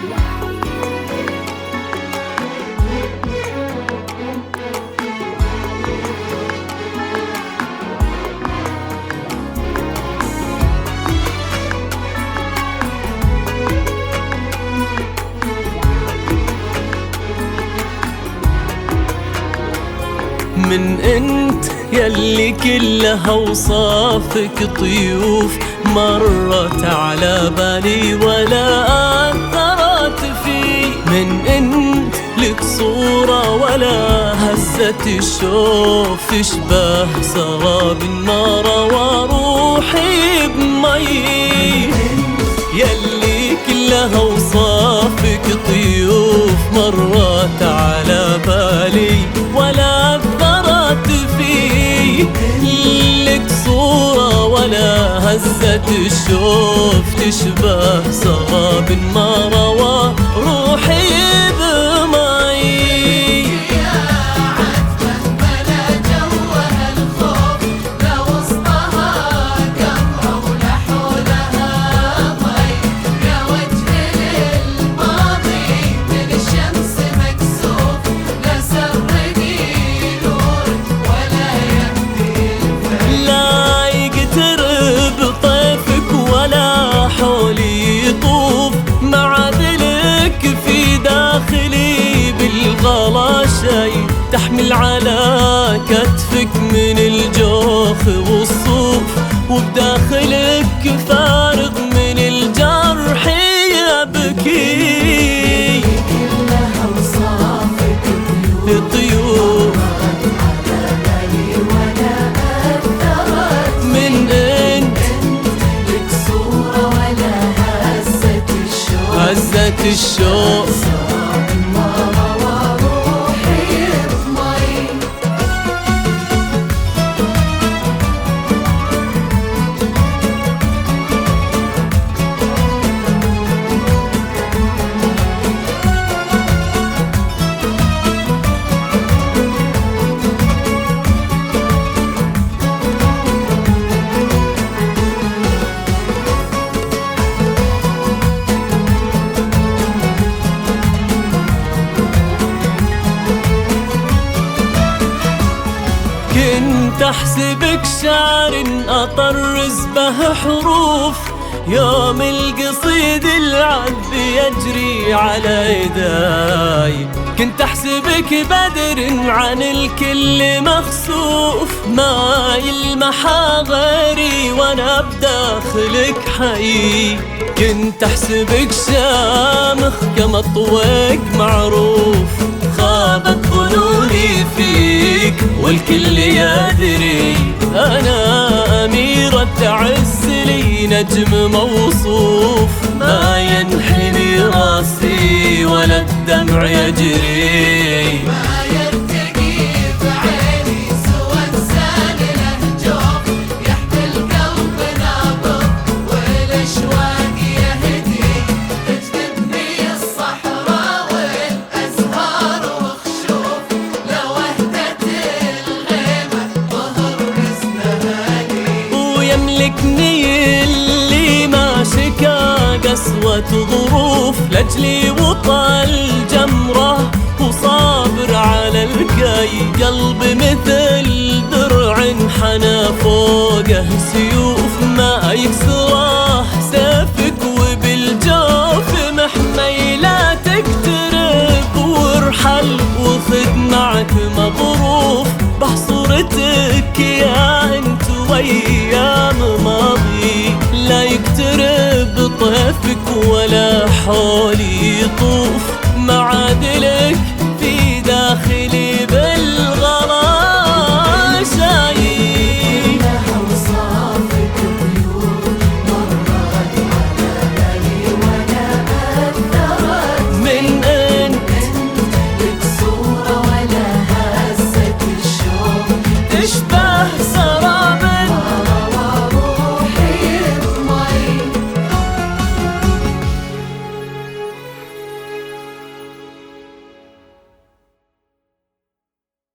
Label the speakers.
Speaker 1: من انت يلي كلها وصافك طيوف مرت على بالي ولا أثرت في. من انت لك صورة ولا هزت الشوف تشبه سراب ما روى روحي بمي. يلي كلها وصافك طيوف مرت على بالي ولا أثرت فيه. لك صورة ولا هزت الشوف تشبه سراب ما روى روحي بمي. شي تحمل على كتفك من الجوخ والصوف وبداخلك فارغ من الجرح يبكي.
Speaker 2: كلها وصافك
Speaker 1: طيوف من انت
Speaker 2: لك صورة ولا هزت
Speaker 1: الشوق كنت احسبك شعر اطرز به حروف يوم القصيد العذب يجري على يداي. كنت احسبك بدر عن الكل مخسوف ما يلمح غيري وانا بداخلك حي. كنت احسبك شامخ كما طويق معروف خابت ظنوني فيك والكل يدري أنا أميرة عز لي نجم موصوف ما ينحني راسي ولا الدمع يجري.
Speaker 2: ما يرتقي بعيني سوى انسان له جوف يحمي القلب نابض والاشواق يهدي تجذبني الصحراء والازهار وخشوف لو اهدت الغيمة ظهر رزقها
Speaker 1: ويملكني اللي ما شكا قسوة ظروف لجلي وطال جمره وصابر على الكي. قلبي مثل درع حنى فوقه سيوف ما يكسره سيفك وبالجوف محمي لا تقترب وارحل وخذ معك مظروف بحصورتك يا انت وايام ماضي. لا يقترب طيفك ولا حولي يطوف معادلك في داخلي بالغلا شايف.
Speaker 2: كلها وصافك طيور مرت على بالي ولا أثرت
Speaker 1: من انت
Speaker 2: لك صورة ولا هزت الشوق
Speaker 1: تشبه